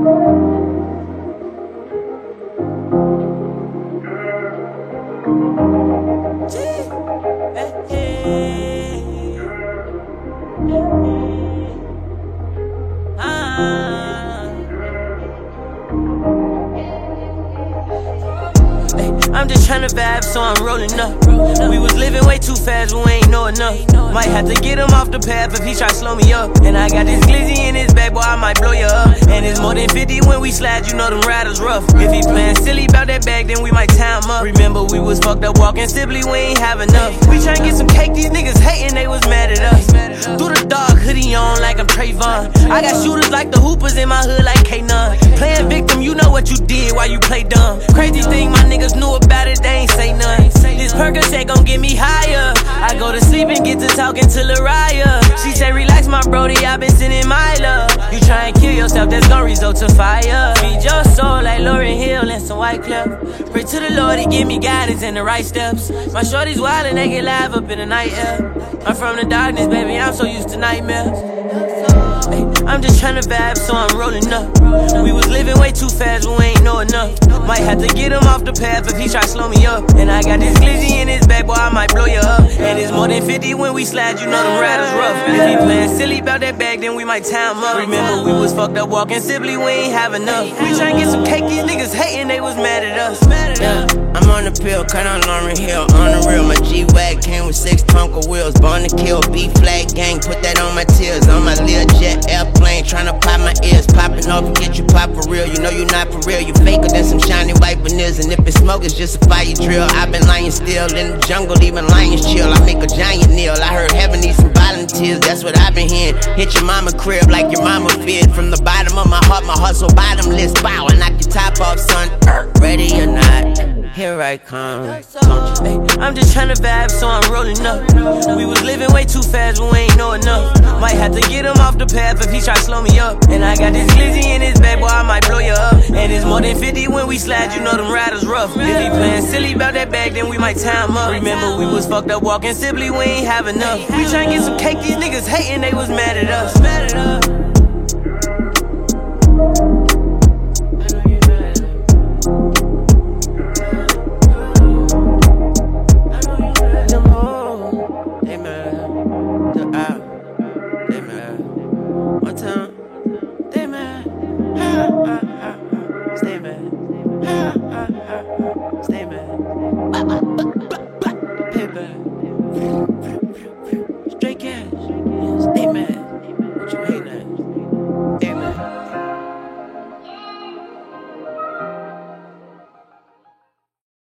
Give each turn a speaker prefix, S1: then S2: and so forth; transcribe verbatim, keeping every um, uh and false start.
S1: I'm just tryna vibe, so I'm rolling up. We was living way too fast, but we ain't know enough. Might have to get him off the path if he try to slow me up. And I got this glizzy in his back, boy, I might blow you up. And it's more than fifty when we slide, you know them riders rough. If he playin' silly about that bag, then we might tie him up. Remember, we was fucked up walking simply, we ain't have enough. We tryna get some cake, these niggas hating, they was mad at us. Through the dark, hoodie on like I'm Trayvon. I got shooters like the Hoopers in my hood like K nine. Playin' victim, you know what you did while you play dumb. Crazy thing, my niggas knew about it, they ain't say nothing. This Percocet gon' get me higher. I go to sleep and get to talking to Lariah. She say relax my brody, I been sending my love. You try and kill yourself, that's gon' result to fire. Feed your soul like Lauryn Hill and some White Club. Pray to the Lord, he give me guidance and the right steps. My shorty's wild and they get live up in the night air. I'm from the darkness, baby, I'm so used to nightmares. Ay, I'm just tryna vibe, so I'm rolling up. We was living way too fast, but we ain't know enough. Might have to get him off the path if he try to slow me up. And I got this glizzy in his back, boy, I might blow you up. And it's more than fifty when we slide, you know them riders rough. If he playin' silly about that bag, then we might tie him up. Remember, we was fucked up walking simply, we ain't have enough. We tryna get some cake, these niggas hating, they was mad at us.
S2: Yeah, I'm on the pill, cut on Lauryn Hill, on the real. My G-Wag came with six Tonka wheels, born to kill, B-flag gang, put that on my tears. On my Learjet airplane, tryna pop my ears, popping off and get you pop for real. You know you not for real, you faker than some shiny white veneers. And if it's smoke, it's just a fire drill. I've been lying still in the jungle, even lions chill. I make a giant kneel, I heard heaven needs some volunteers, that's what I've been hearing. Hit your mama crib like your mama feared. From the bottom of my heart, my hustle bottomless. Bow, I knock your top off, son. Ready or not, here I come. Don't you?
S1: I'm just tryna vibe, so I'm rolling up. We was living way too fast, but we ain't know enough. Might have to get him off the path if he try to slow me up. And I got this glizzy in his back, boy, I might blow you up. And it's more than fifty when we slide, you know them riders rough. If he playin' silly about that bag, then we might tie him up. Remember, we was fucked up walking simply, we ain't have enough. We tryna get some cake, these niggas hating, they was mad at us.